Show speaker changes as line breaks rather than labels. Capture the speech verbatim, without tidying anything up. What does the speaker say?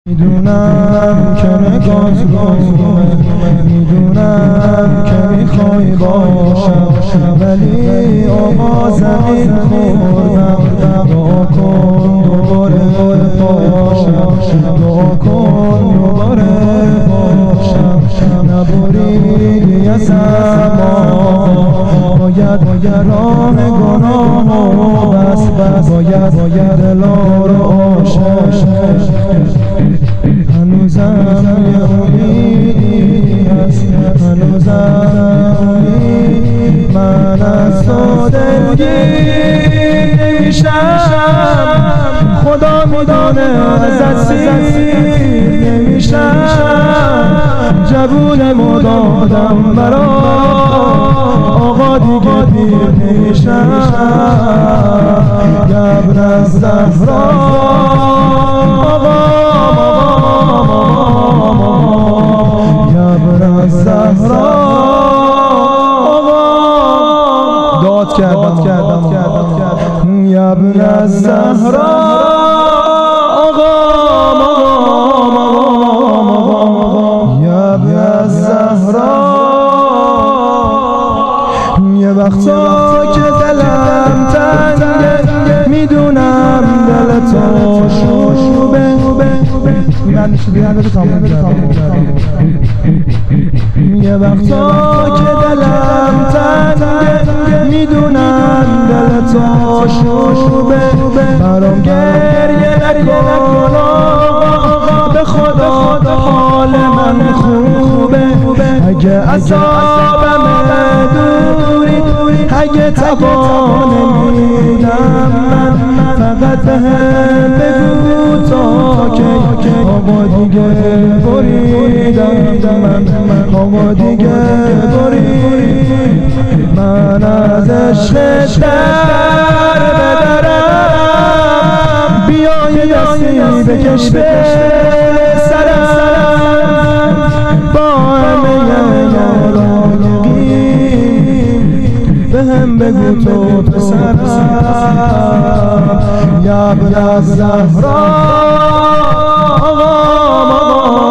میدونم که نگات رومه، میدونم که میخوای باشم، ولی آقا زمین خوردم. دعا کن دوباره باشم، دعا کن دوباره باشم. نبریدی ازم باید باید راه گناهو بس بس باید باید دلا رو آشش. هنوزم یه امیدی هست، هنوزم امید من از تو دلگیر نمیشم. خدا میدانه ازت سیر نمیشم. جوون مدادم برا آقا دیگه پیر نمیشم. گبر از زهرا داد کردم کردم کردم یا ابن الزهرا آقا یا ابن الزهرا. یه وقتا که دلم تنگه میدونم دل تو شوبه. من بیان تمام کردم. یه وقتا که دلم تنگه میدونم دل تو شوبه. برام گریه نکن آقا، به خدا حال من خوبه. اگه عذابم دوری، اگه تبا نمیدم من، فقط بهم بگو تا که آقا دیگه بریدم من. آقا دیگه برید من از عشق در بدرم. بیای دستی بکش به سرم، با همه یارانگی به هم بگو تو پسرم. یا ابن الزهرا آقا